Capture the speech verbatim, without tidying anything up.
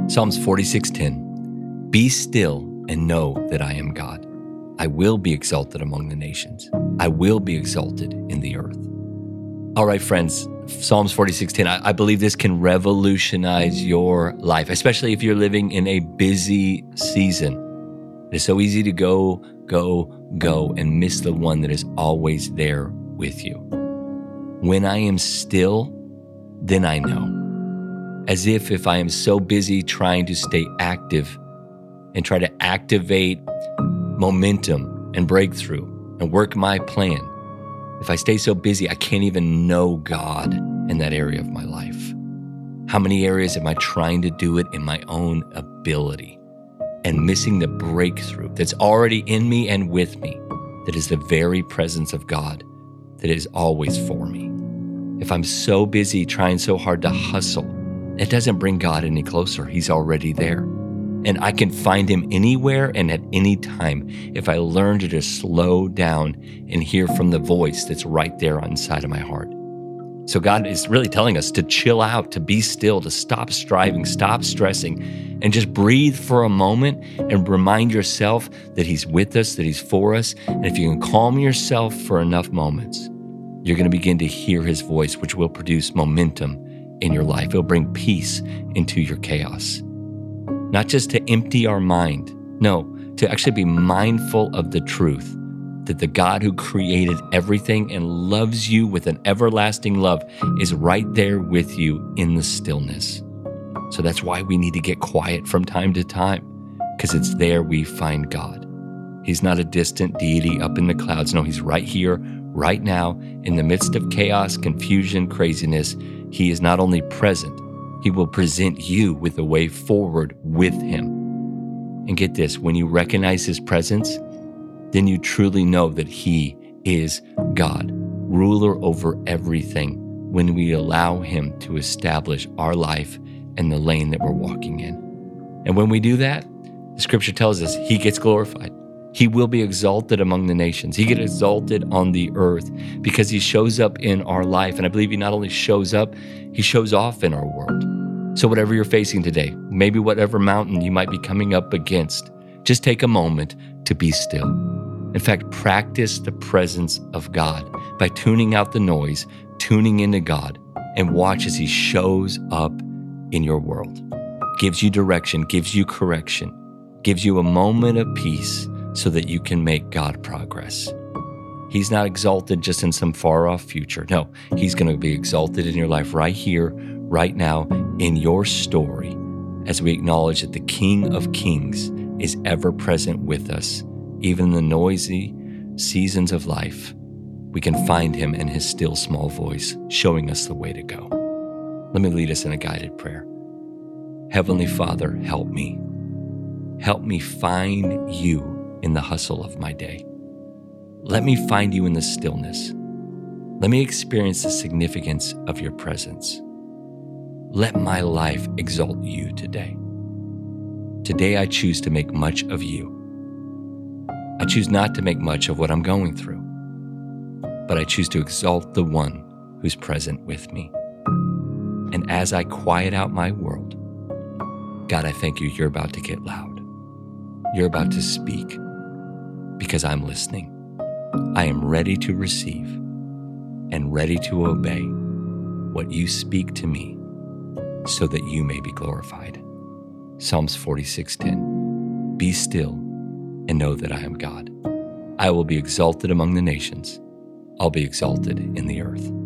Psalms forty-six ten. Be still and know that I am God. I will be exalted among the nations. I will be exalted in the earth. All right, friends, Psalms forty-six ten. I, I believe this can revolutionize your life, especially if you're living in a busy season. It's so easy to go, go, go, and miss the one that is always there with you. When I am still, then I know. As if if I am so busy trying to stay active and try to activate momentum and breakthrough and work my plan, if I stay so busy, I can't even know God in that area of my life. How many areas am I trying to do it in my own ability and missing the breakthrough that's already in me and with me, that is the very presence of God that is always for me? If I'm so busy trying so hard to hustle, it doesn't bring God any closer. He's already there. And I can find him anywhere and at any time if I learn to just slow down and hear from the voice that's right there inside of my heart. So God is really telling us to chill out, to be still, to stop striving, stop stressing, and just breathe for a moment and remind yourself that he's with us, that he's for us. And if you can calm yourself for enough moments, you're going to begin to hear his voice, which will produce momentum in your life. It'll bring peace into your chaos. Not just to empty our mind, no, to actually be mindful of the truth that the God who created everything and loves you with an everlasting love is right there with you in the stillness. So that's why we need to get quiet from time to time, because it's there we find God. He's not a distant deity up in the clouds. No, he's right here, right now, in the midst of chaos, confusion, craziness. He is not only present, he will present you with a way forward with him. And get this, when you recognize his presence, then you truly know that he is God, ruler over everything, when we allow him to establish our life and the lane that we're walking in. And when we do that, the scripture tells us he gets glorified. He will be exalted among the nations. He gets exalted on the earth because he shows up in our life. And I believe he not only shows up, he shows off in our world. So whatever you're facing today, maybe whatever mountain you might be coming up against, just take a moment to be still. In fact, practice the presence of God by tuning out the noise, tuning into God, and watch as he shows up in your world. Gives you direction, gives you correction, gives you a moment of peace, so that you can make God progress. He's not exalted just in some far-off future. No, he's going to be exalted in your life right here, right now, in your story, as we acknowledge that the King of Kings is ever present with us. Even in the noisy seasons of life, we can find him in his still small voice, showing us the way to go. Let me lead us in a guided prayer. Heavenly Father, help me. Help me find you in the hustle of my day. Let me find you in the stillness. Let me experience the significance of your presence. Let my life exalt you today. Today I choose to make much of you. I choose not to make much of what I'm going through, but I choose to exalt the one who's present with me. And as I quiet out my world, God, I thank you, you're about to get loud. You're about to speak. Because I'm listening. I am ready to receive and ready to obey what you speak to me so that you may be glorified. Psalms forty-six ten. Be still and know that I am God. I will be exalted among the nations. I'll be exalted in the earth.